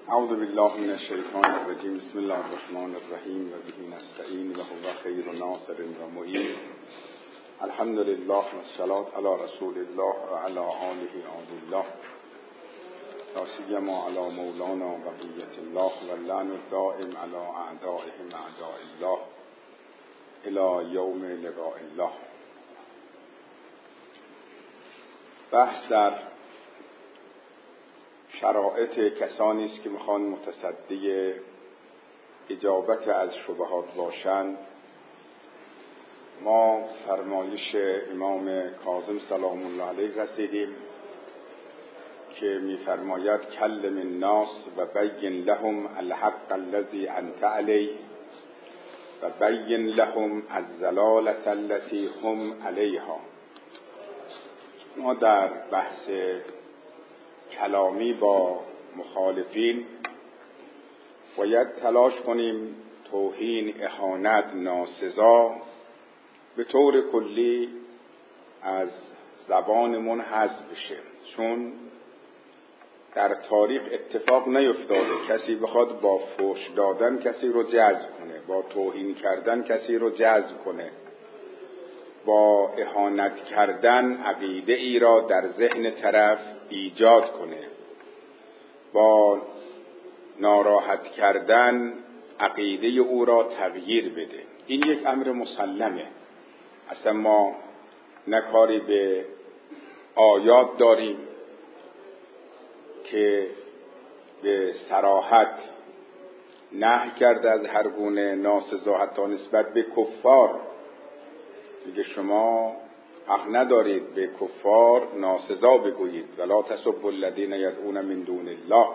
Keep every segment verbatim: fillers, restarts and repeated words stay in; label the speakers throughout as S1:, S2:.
S1: اعوذ بالله من الشیطان الرجیم. بسم الله الرحمن الرحیم و به نستعین و هو خیر ناصر و معین. الحمد لله و الصلاة علی رسول الله و علی آله آل الله، لا سیما علی مولانا بقیة الله و لعن الدائم علی اعدائهم اعداء الله الی یوم لقاء الله. بحث در شرایط کسانی است که میخوان متصدی اجابت از شبهات باشند. ما فرمایش امام کاظم سلام الله علیه رسیدیم که میفرماید کلم الناس و بین لهم الحق الذی انت علیه و بین لهم الضلالة التي هم علیها. ما در بحث کلامی با مخالفین باید تلاش کنیم توهین، اهانت، ناسزا به طور کلی از زبانمون حذف بشه، چون در تاریخ اتفاق نیفتاده کسی بخواد با فحش دادن کسی رو جذب کنه، با توهین کردن کسی رو جذب کنه، با اهانت کردن عقیده ای را در ذهن طرف ایجاد کنه، با ناراحت کردن عقیده او را تغییر بده. این یک امر مسلمه. اصلا ما نه کاری به آیات داریم که به صراحت نهی کرده از هر گونه ناسزا، حتی نسبت به کفار میگه شما حق ندارید به کفار ناسزا بگویید، ولا تسبوا الذین یدعون من دون الله.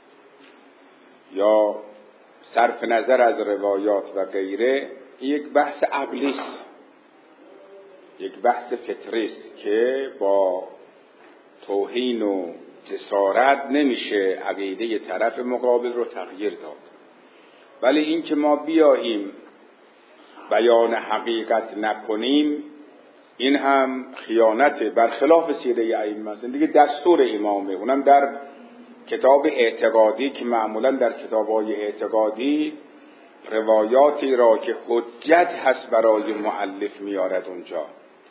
S1: یا صرف نظر از روایات و غیره، یک بحث عقلی است، یک بحث فطری است که با توهین و جسارت نمیشه عقیده طرف مقابل رو تغییر داد. ولی این که ما بیاییم بیان حقیقت نکنیم، این هم خیانته، برخلاف سیره ائمه است. دیگه دستور امامه، اونم در کتاب اعتقادی که معمولا در کتاب‌های اعتقادی روایاتی را که حجت هست برای مؤلف میارد اونجا.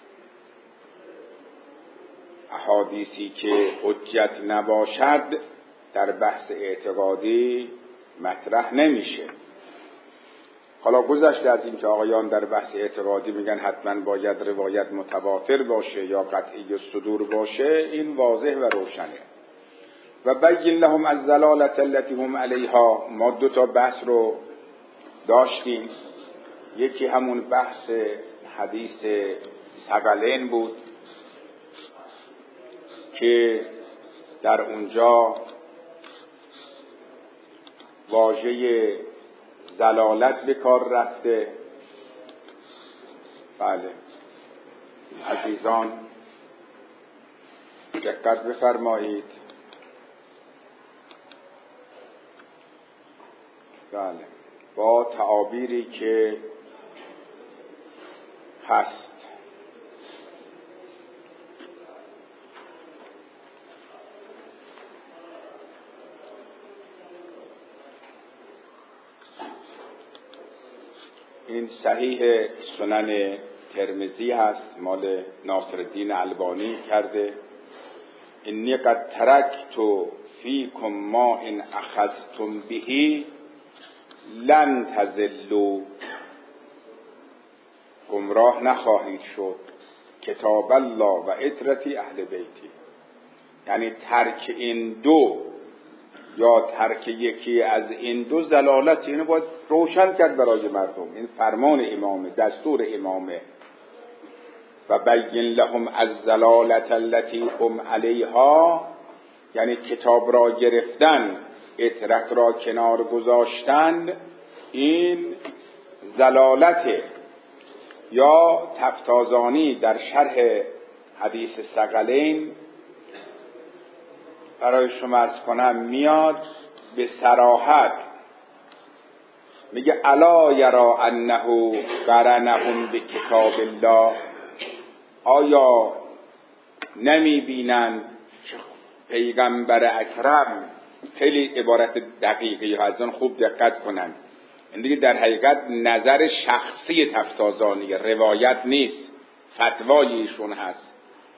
S1: احادیثی که حجت نباشد در بحث اعتقادی مطرح نمیشه. حالا گذشته از این که آقایان در بحث اعتقادی میگن حتما باید روایت متواتر باشه یا قطعی الصدور باشه، این واضح و روشنه. و بین لهم الضلالة التي هم علیها. ما دو تا بحث رو داشتیم. یکی همون بحث حدیث ثقلین بود که در اونجا واژه ضلالت به کار رفته. بله عزیزان دقت بفرمایید. بله با تعابیری که هست. این صحیح سنن ترمذی هست، مال ناصرالدین البانی کرده. انی قد ترکت فیکم ما ان اخذتم به لن تضلوا. گمراه نخواهید شد، کتاب الله و عترتی اهل بیتی. یعنی ترک این دو یا ترک یکی از این دو ضلالت، اینو باید روشن کرد برای مردم. این فرمان امامه، دستور امامه. و بین لهم الضلالة التي هم علیها، یعنی کتاب را گرفتن، اترک را کنار گذاشتن، این ضلالته. یا تفتازانی در شرح حدیث ثقلین برای شما عرض کنم میاد به صراحت میگه الا یرا انه قرنهم بکتاب الله. آیا نمی بینند که پیغمبر اکرم خیلی عبارت دقیقی از آن خوب دقت کنن. این دیگه در حقیقت نظر شخصی تفتازانی، روایت نیست، فتوای ایشون هست.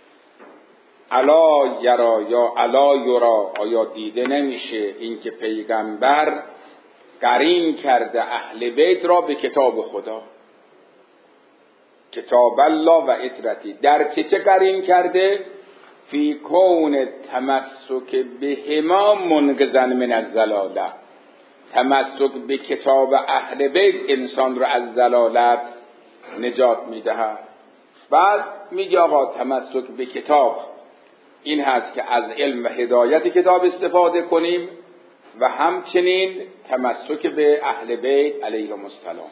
S1: الا یرا یا الا یرا، آیا دیده نمیشه اینکه پیغمبر قرین کرده اهل بیت را به کتاب خدا، کتاب الله و اطرتی. در چه چه قرین کرده؟ فی کون تمسک بهما منقذا من الضلاله، تمسک به کتاب اهل بیت انسان را از ضلالت نجات میدهد. بعد میگه آقا تمسک به کتاب این هست که از علم و هدایت کتاب استفاده کنیم و همچنین تمسک به اهل بیت علیهم السلام.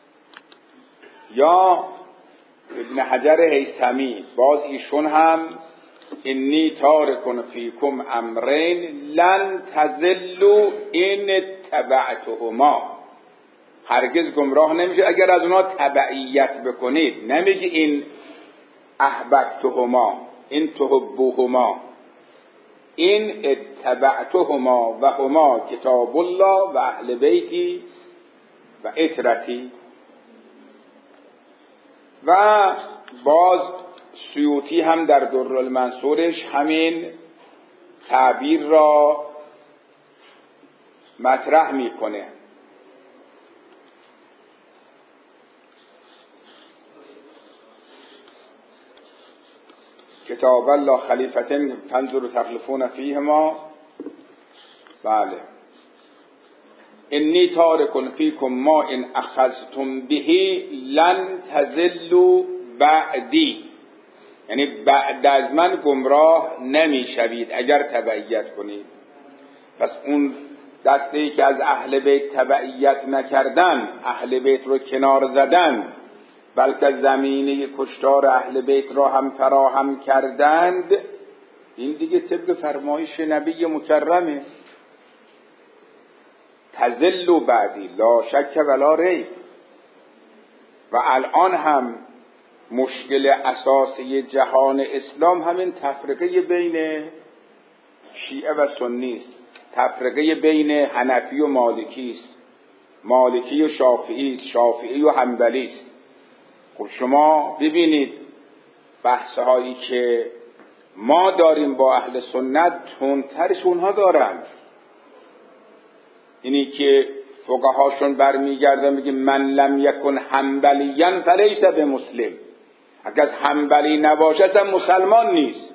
S1: یا ابن حجر هیثمی باز ایشون هم انی تارک فیکم امرین لن تضلوا ان تبعتهما، هرگز گمراه نمیشه اگر از اونها تبعیت بکنید. نمیگه این احببتهما، این تحبوهما، این اتبعتهما و هما کتاب الله و اهل بیتی و اطرتی. و باز سیوطی هم در در المنصورش همین تعبیر را مطرح میکنه. کتاب الله خلیفتین فانظروا تخلفون فیهما. بله، انی تارک فیکم ما ان اخذتم به لن تضلوا بعدی، یعنی بعد از من گمراه نمیشوید اگر تبعیت کنید. پس اون دسته‌ای که از اهل بیت تبعیت نکردن، اهل بیت رو کنار زدن، بلکه زمینه کشتار اهل بیت را هم فراهم کردند، این دیگه طبق فرمایش نبی مکرمه. تزلوا بعدی لا شک ولا ریب. و الان هم مشکل اساسی جهان اسلام همین تفرقه بین شیعه و سنی است، تفرقه بین حنفی و مالکی است، مالکی و شافعی است، شافعی و حنبلی است. خب شما ببینید بحث هایی که ما داریم با اهل سنت تندترش اونها دارن. اینی که فقهاشون برمیگردن میگه من لم یکن حنبلیاً فلیس بمسلم، اگر از حنبلی نباشه اصلا مسلمان نیست.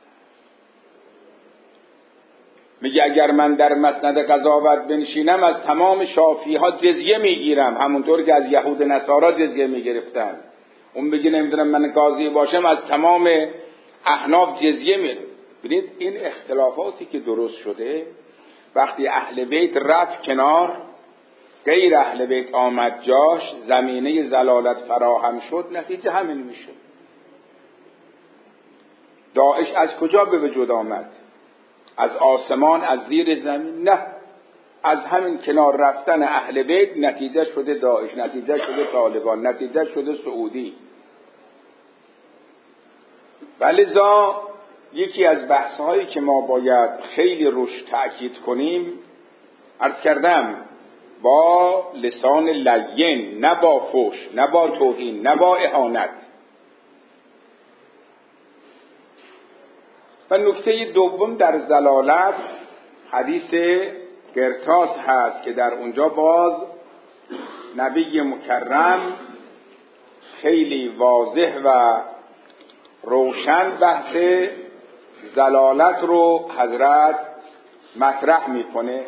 S1: میگه اگر من در مسند قضاوت بنشینم از تمام شافعی ها جزیه میگیرم، همونطور که از یهود نصارا جزیه میگرفتن. اون بگه نمیدونم من قاضی باشم از تمام احناف جزیه میگیرم. ببینید این اختلافاتی که درست شده وقتی اهل بیت رفت کنار، غیر اهل بیت آمد جاش، زمینه ضلالت فراهم شد، نتیجه همین میشه. داعش از کجا به وجود آمد؟ از آسمان، از زیر زمین؟ نه، از همین کنار رفتن اهل بیت نتیجه شده داعش، نتیجه شده طالبان، نتیجه شده سعودی. ولذا یکی از بحث‌هایی که ما باید خیلی روش تأکید کنیم، عرض کردم با لسان لین، نه با فحش، نه با توهین، نه با اهانت. و نکته دوم در ضلالت حدیث قرطاس هست که در اونجا باز نبی مکرم خیلی واضح و روشن بحث ضلالت رو حضرت مطرح میکنه.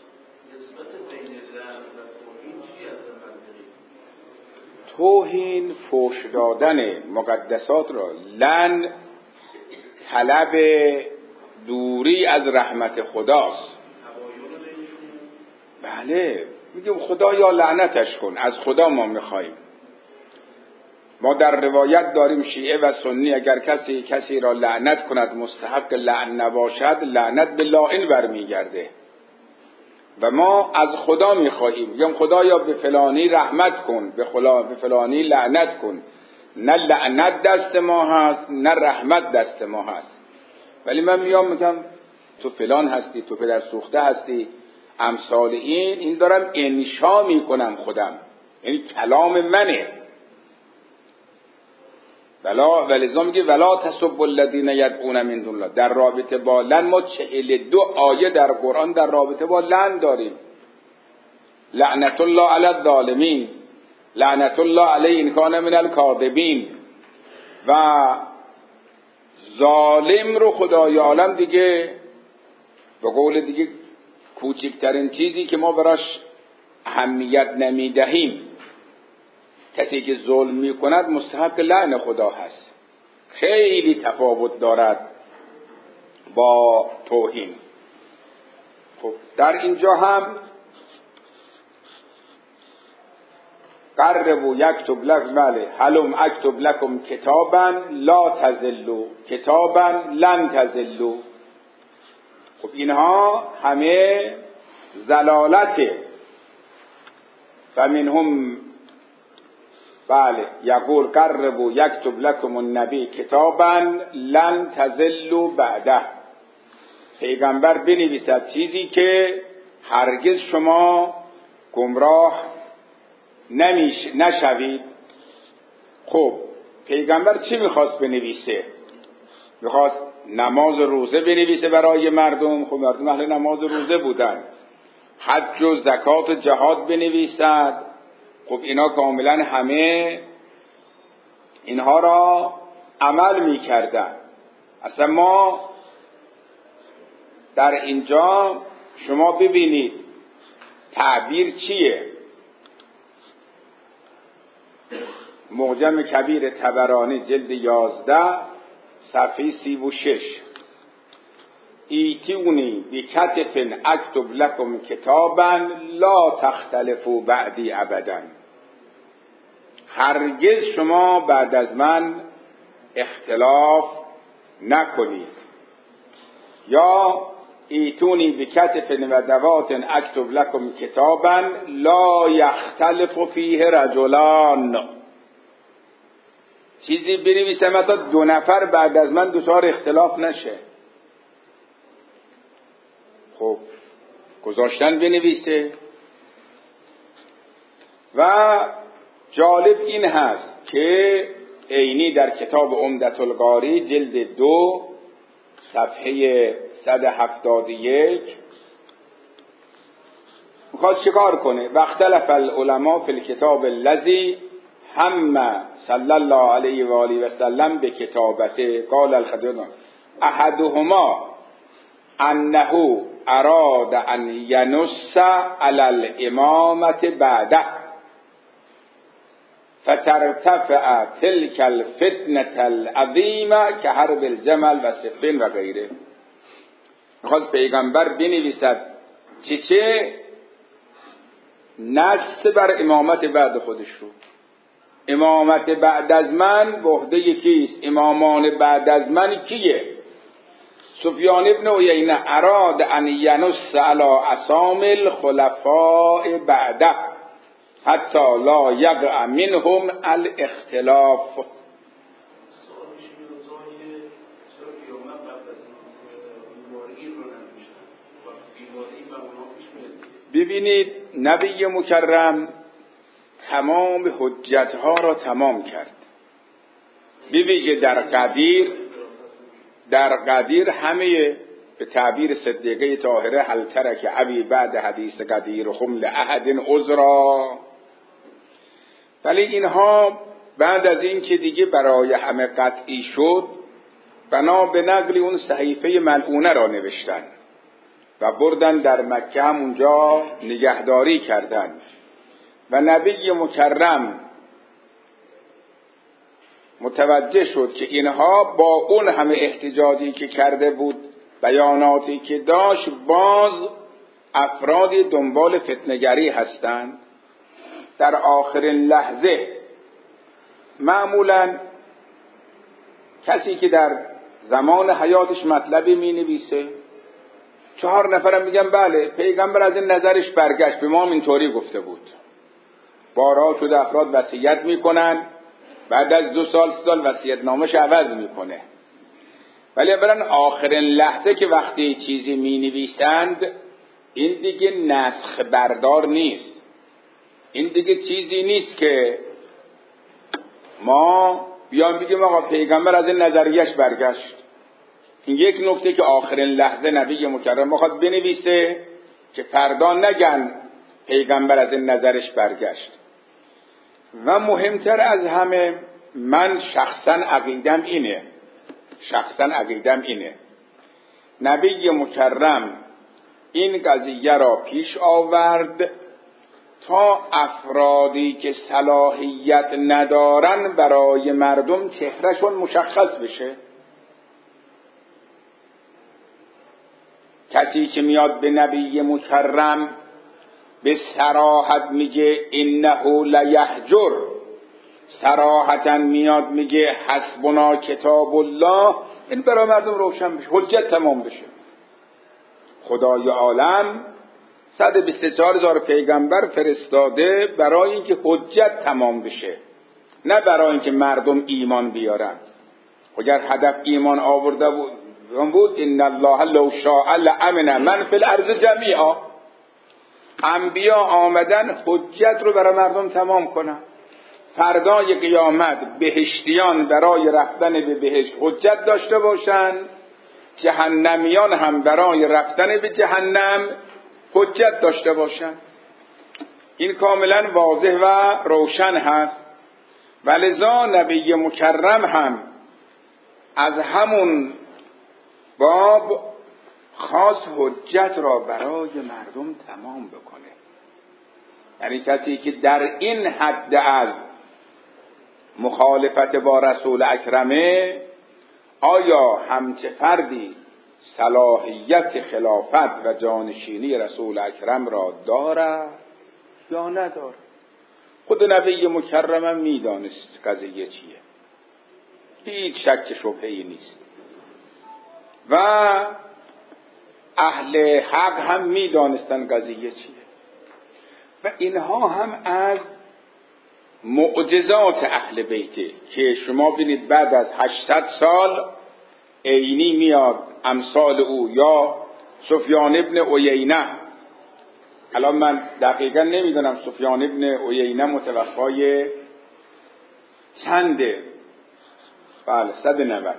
S1: توهین فحش دادن مقدسات را، لن طلب دوری از رحمت خداست. بله، میگم خدا یا لعنتش کن، از خدا ما میخوایم. ما در روایت داریم شیعه و سنی اگر کسی کسی را لعنت کند مستحق لعن نباشد، لعنت به لاعن برمیگرده. و ما از خدا میخواهیم، میگم خدایا به فلانی رحمت کن، به فلان به فلانی لعنت کن. نه لعنت دست ما هست، نه رحمت دست ما هست. ولی من میام میگم تو فلان هستی، تو پدر سوخته هستی، امثال این. این دارم انشا میکنم خودم، یعنی کلام منه. ولا ولذا میگه ولا تسبوا الذین یدعون من دون الله. در رابطه با لن ما چهل دو آیه در قرآن در رابطه با لن داریم. لعنت الله علی الظالمین، لعنت الله علی ان کان من الکاذبین. و ظالم رو خدای عالم دیگه به قول دیگه کوچکترین چیزی که ما براش اهمیت نمیدهیم، کسی که ظلم میکند مستحق لعن خدا هست. خیلی تفاوت دارد با توهین. خب در اینجا هم قربوا یکتب لکم بله هلم اکتب لکم کتابا لا تضلوا کتابا لن تضلوا. خب اینها همه ضلالته. و منهم بله یقول قربوا یکتب لکم النبی کتابا لن تضلوا بعده. پیغمبر بنویسد چیزی که هرگز شما گمراه نمیش نشوید. خب پیغمبر چی میخواست بنویسه؟ میخواست نماز و روزه بنویسه برای مردم. خب مردم اهل نماز و روزه بودن. حج و زکات و جهاد بنویسد. خب اینا کاملا همه اینها را عمل میکردن. اصلا ما در اینجا شما ببینید تعبیر چیه. معجم کبیر طبرانی جلد یازده صفحه سی و شش. ایتونی بکتف اکتب لکم کتابا لا تختلفوا بعدی ابدا. هرگز شما بعد از من اختلاف نکنید. یا ایتونی بکتف و دوات اکتب لکم کتابا لا یختلف فیه رجلان. چیزی بنویسم تا دو نفر بعد از من دچار اختلاف نشه. خب گذاشتن بنویسه. و جالب این هست که عینی در کتاب عمدة القاری جلد دو صفحه صد و هفتاد و یک میخواد چیکار کنه؟ واختلف العلماء فی الکتاب الذی هم صلی الله علیه و آله و سلم به کتابته. قال الخطیب احدهما انه اراد ان ینص علی الامامه بعده فترتفع تلك الفتنه العظیمه که حرب الجمل و صفین و غیره. میخواست پیغمبر بنویسد چه چه نص بر امامت بعد خودش رو. امامت بعد از من به عهده کیست؟ امامان بعد از من کیه؟ سفیان ابن عیینه اراد ان ینص علی اسامی الخلفاء بعده حتی لا یقع منهم الاختلاف. ببینید نبی مکرم تمام حجتها را تمام کرد. ببینید در قدیر در قدیر همه به تعبیر صدیقه طاهره هل ترک ابی بعد حدیث قدیر خم لأحد عذرا. ولی اینها بعد از این که دیگه برای همه قطعی شد بنا به نقل اون صحیفه ملعونه را نوشتن و بردن در مکه هم اونجا نگهداری کردن. و نبی مکرم متوجه شد که اینها با اون همه احتجاجی که کرده بود، بیاناتی که داشت، باز افرادی دنبال فتنه‌گری هستند. در آخرین لحظه معمولا کسی که در زمان حیاتش مطلبی می نویسه، چهار نفرم میگن بله پیغمبر از این نظرش برگشت، به ما اینطوری گفته بود. بارها شده افراد وصیت میکنن، بعد از دو سال سه سال وصیت نامش عوض میکنه. ولی اولا آخرین لحظه که وقتی چیزی می نویسند این دیگه نسخ بردار نیست، این دیگه چیزی نیست که ما بیان بگیم آقا پیغمبر از این نظریش برگشت. این یک نکته که آخرین لحظه نبی مکرم میخواد بنویسه که فردا نگن پیغمبر از این نظرش برگشت. و مهمتر از همه من شخصا عقیدم اینه شخصا عقیدم اینه نبی مکرم این قضیه را پیش آورد تا افرادی که صلاحیت ندارن برای مردم چهرهشون مشخص بشه. کسی که میاد به نبی مکرم به صراحت میگه انه لیهجر، صراحتا میاد میگه حسبنا کتاب الله، این برای مردم روشن بشه، حجت تمام بشه. خدای عالم صد و بیست و چهار هزار پیغمبر فرستاده برای اینکه حجت تمام بشه، نه برای اینکه مردم ایمان بیارن. اگر هدف ایمان آورده بود بود ان الله لو شاء لامن من فی الارض جمیعا، انبیا آمدن حجت رو برای مردم تمام کنن. فردای قیامت بهشتیان برای رفتن به بهشت حجت داشته باشن، جهنمیان هم برای رفتن به جهنم حجت داشته باشن. این کاملا واضح و روشن هست. ولذا نبی مکرم هم از همون باب خاص حجت را برای مردم تمام بکنه. یعنی کسی که در این حد از مخالفت با رسول اکرمه، آیا همچه فردی صلاحیت خلافت و جانشینی رسول اکرم را داره یا نداره؟ خود نبی مکرم میدانست قضیه چیه، هیچ شک شبهه‌ای نیست. و اهل حق هم میدانستن قضیه چیه. و اینها هم از معجزات اهل بیته که شما بینید بعد از هشتصد سال عینی میاد امثال او، یا سفیان ابن عیینه. الان من دقیقا نمیدونم سفیان ابن عیینه متوفای چنده، بله صد و نود.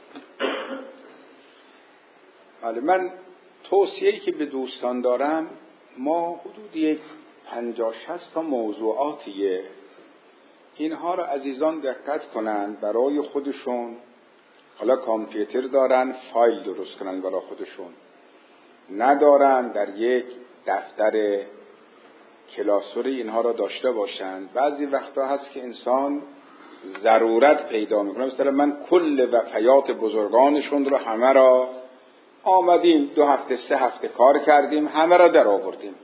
S1: بله من توصیه‌ای که به دوستان دارم، ما حدود یک پنجاه شصت تا موضوعاتیه، اینها را عزیزان دقت کنن برای خودشون. حالا کامپیوتر دارن فایل درست کنن برای خودشون، ندارن در یک دفتر کلاسوری اینها را داشته باشن. بعضی وقتا هست که انسان ضرورت پیدا میکنه. مثلا من کل وفیات بزرگانشون رو همه را آمدیم دو هفته سه هفته کار کردیم، همه را در آوردیم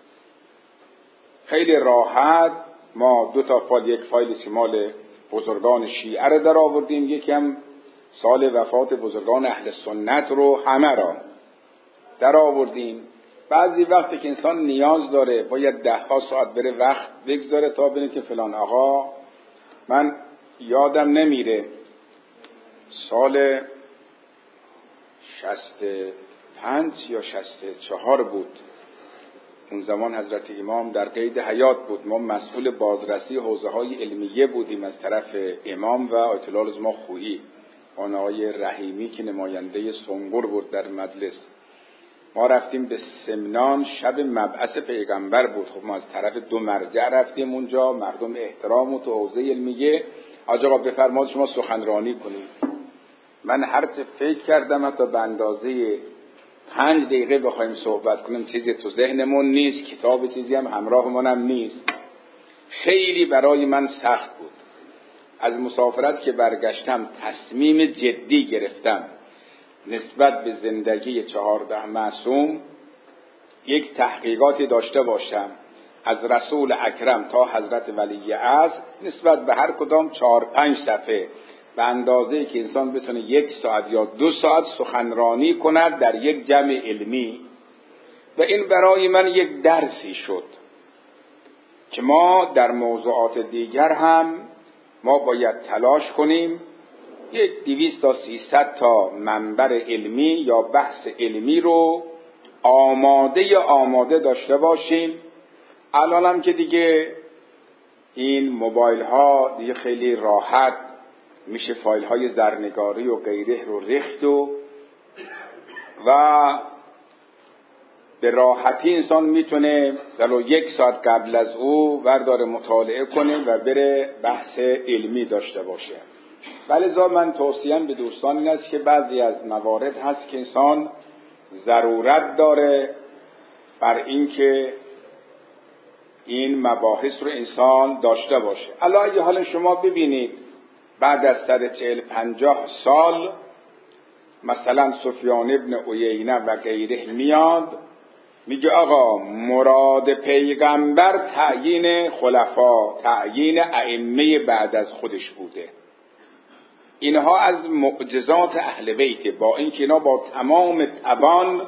S1: خیلی راحت. ما دو تا فایل، یک فایل مال بزرگان شیعه را در آوردیم، یکی هم سال وفات بزرگان اهل سنت رو همه را در آوردیم. بعضی وقتی که انسان نیاز داره باید ده ها ساعت بره وقت بگذاره تا ببینه که فلان آقا، من یادم نمیره سال شصت و پنج یا شصت و چهار بود، اون زمان حضرت امام در قید حیات بود، ما مسئول بازرسی حوزه های علمیه بودیم از طرف امام و آیت الله العظمی خویی، آن آقای رحیمی که نماینده سنگر بود در مجلس. ما رفتیم به سمنان، شب مبعث پیغمبر بود. خب ما از طرف دو مرجع رفتیم اونجا، مردم احترام و تو حوزه علمیه، حاج آقا بفرمایید شما سخنرانی کنید. من هر چه فکر کردم حتی به اندازه پنج دقیقه بخوایم صحبت کنیم چیزی تو ذهنمون نیست، کتاب چیزی هم همراهمون هم نیست. خیلی برای من سخت بود. از مسافرت که برگشتم تصمیم جدی گرفتم نسبت به زندگی چهارده معصوم یک تحقیقاتی داشته باشم از رسول اکرم تا حضرت ولی عصر، نسبت به هر کدام چهار پنج صفحه، به اندازه‌ای که انسان بتونه یک ساعت یا دو ساعت سخنرانی کند در یک جمع علمی. و این برای من یک درسی شد که ما در موضوعات دیگر هم ما باید تلاش کنیم یک دویست تا سیصد تا منبر علمی یا بحث علمی رو آماده یا آماده داشته باشیم. الان هم که دیگه این موبایل ها دیگه خیلی راحت میشه فایل های زرنگاری و غیره رو ریخت و و به راحتی انسان میتونه ولو یک ساعت قبل از او ورداره مطالعه کنه و بره بحث علمی داشته باشه. ولی زا من توصیم به دوستان این است که بعضی از موارد هست که انسان ضرورت داره بر این که این مباحث رو انسان داشته باشه. الان حالا شما ببینید بعد از صد چهل پنجاه سال مثلا سفیان ابن عیینه و غیره میاد میگه آقا مراد پیغمبر تعیین خلفا، تعیین ائمه بعد از خودش بوده. اینها از معجزات اهل بیت، با اینکه اینا با تمام توان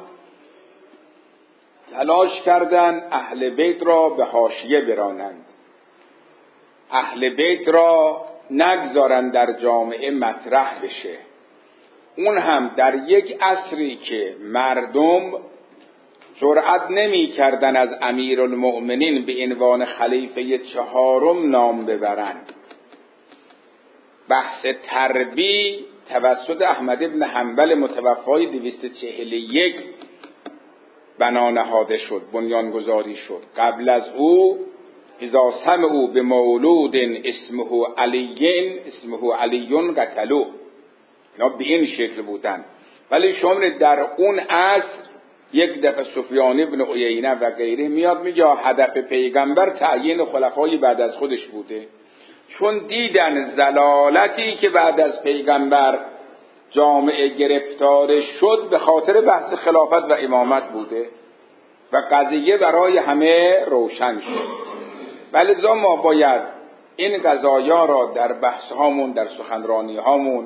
S1: تلاش کردن اهل بیت را به حاشیه برانند، اهل بیت را نگذارن در جامعه مطرح بشه. اون هم در یک عصری که مردم جرأت نمی کردن از امیرالمؤمنین به عنوان خلیفه چهارم نام ببرند. بحث تربی توسط احمد ابن حنبل متوفای دویست و چهل و یک بنا نهاده شد، بنیانگذاری شد. قبل از او اذا سمعوا به مولود اسمه علی اسمه علی قتلوه، اینا به این شکل بودن. ولی شما در اون عصر یک دفعه سفیان ابن عیینه و غیره میاد میگه هدف پیغمبر تعیین خلفای بعد از خودش بوده، چون دیدن ضلالتی که بعد از پیغمبر جامعه گرفتار شد به خاطر بحث خلافت و امامت بوده و قضیه برای همه روشن شد. ولی ما باید این قضایا را در بحث هامون، در سخنرانی هامون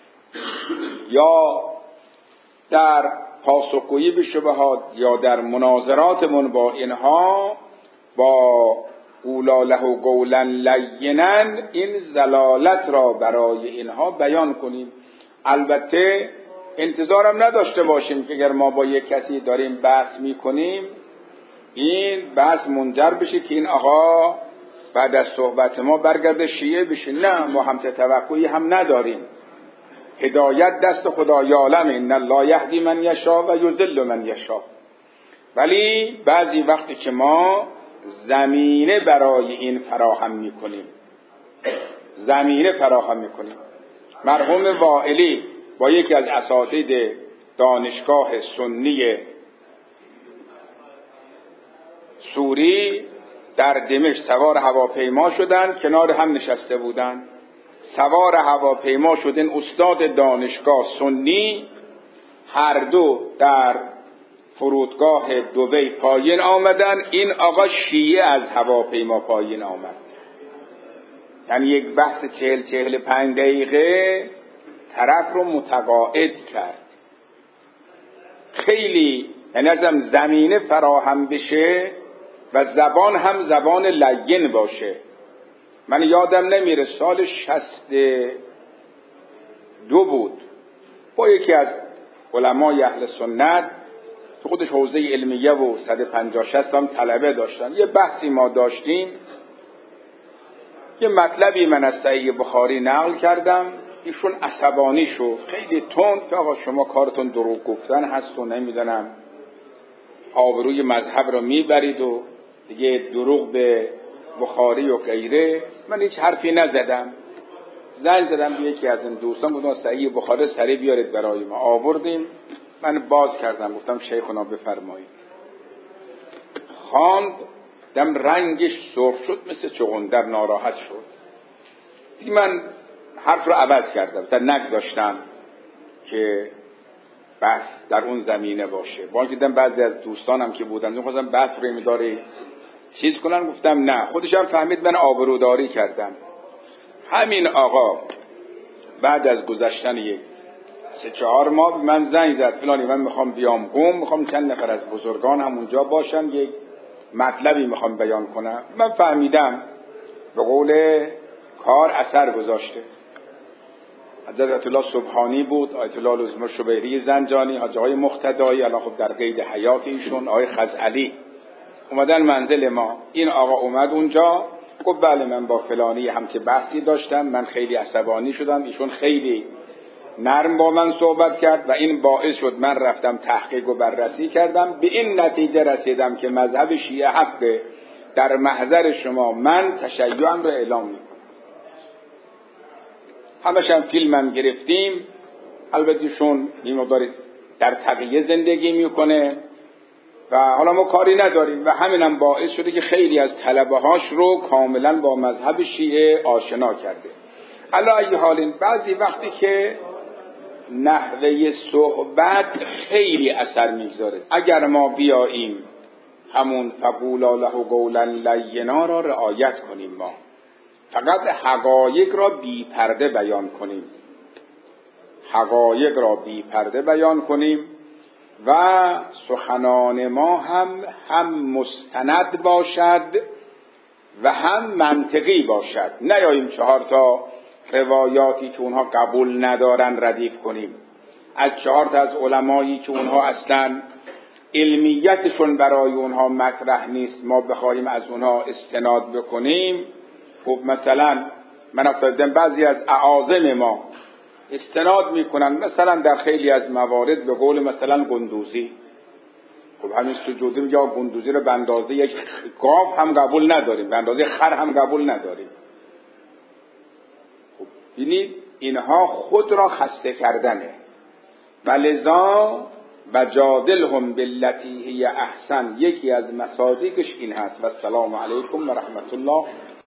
S1: یا در پاسخگویی به شبهات یا در مناظراتمون با اینها با قولا له قولا لینا این ضلالت را برای اینها بیان کنیم. البته انتظارم نداشته باشیم که اگر ما با یک کسی داریم بحث میکنیم این بحث منجر بشه که این آقا بعد از صحبت ما برگرده شیعه بشه. نه، ما هم توقعی هم نداریم. هدایت دست خدا، یعلم ان الله یهدی من یشاء و یضل من یشاء. ولی بعضی وقتی که ما زمینه برای این فراهم میکنیم زمینه فراهم میکنیم مرحوم وائلی با یکی از اساتید دانشگاه سنی سوری در دمشق سوار هواپیما شدن، کنار هم نشسته بودن. سوار هواپیما شدن استاد دانشگاه سنی، هر دو در فرودگاه دبی پایین آمدن. این آقا شیعه از هواپیما پایین آمد. یعنی یک بحث چهل چهل پنج دقیقه طرف رو متقاعد کرد. خیلی یعنی ازم زمینه فراهم بشه و زبان هم زبان لین باشه. من یادم نمیره سال شصت و دو بود با یکی از علمای اهل سنت تو خودش حوزه علمیه و صد و پنجاه شصت هم طلبه داشتن، یه بحثی ما داشتیم، یه مطلبی من از صحیح بخاری نقل کردم. ایشون عصبانی شد خیلی تند که آقا شما کارتون دروغ گفتن هست و نمیدونم آبروی مذهب رو میبرید و دیگه دروغ به بخاری و غیره. من هیچ حرفی نزدم، زنگ زدم به یکی از این دوستان بودم صحیح بخاری سری بیارید برای ما. آوردیم، من باز کردم گفتم شیخنا بفرمایید. خواند، دم رنگش سرخ شد مثل چغندر، ناراحت شد. دیگه من حرف رو عوض کردم، مثلا نگذاشتم که بحث در اون زمینه باشه. باز دیدم بعضی از دوستانم که بودن می‌خواستن بحث رو می‌داره چیز کنن، گفتم نه. خودش هم فهمید من آبروداری کردم. همین آقا بعد از گذشتن یک سه چهار ماه من زنگ زد فلانی من میخوام بیام قم، میخوام چند نفر از بزرگان هم اونجا باشن، یک مطلبی میخوام بیان کنم. من فهمیدم به قول کار اثر گذاشته. حضرت آیت الله سبحانی بود، آیت الله لزمر شبیری زنجانی، حاجی های مقتدایی، الان خب در قید حیات ایشون، آقای خزعلی اومدن منزل ما. این آقا اومد اونجا گفت بله من با فلانی همچه بحثی داشتم، من خیلی عصبانی شدم، ایشون خیلی نرم با من صحبت کرد و این باعث شد من رفتم تحقیق و بررسی کردم، به این نتیجه رسیدم که مذهب شیعه حقه، در محضر شما من تشیعم رو اعلام میکنم. همش هم فیلمم گرفتیم، البته شون این مقداری در تقیه زندگی میکنه و حالا ما کاری نداریم و همینم باعث شده که خیلی از طلبه هاش رو کاملا با مذهب شیعه آشنا کرده. علی ای حال بعضی وقتی که نحوه صحبت خیلی اثر میگذاره، اگر ما بیاییم همون فقولا له قولا لینا را رعایت کنیم، ما فقط حقایق را بی پرده بیان کنیم، حقایق را بی پرده بیان کنیم و سخنان ما هم هم مستند باشد و هم منطقی باشد، نیاییم چهار تا روایاتی که اونها قبول ندارن ردیف کنیم، از چهار تا از علمایی که اونها اصلا علمیتشون برای اونها مطرح نیست ما بخوایم از اونها استناد بکنیم. خب مثلا من افتادم بعضی از اعاظم ما استناد میکنن مثلا در خیلی از موارد به قول مثلا قندوزی، خب همین سجودی میگه قندوزی رو به اندازه یک گاو هم قبول نداریم، به اندازه خر هم قبول نداریم. خب ببینید اینها خود را خسته کردنه و لذا وجادلهم باللتی هی احسن یکی از مصادیقش این هست. و السلام علیکم و رحمت الله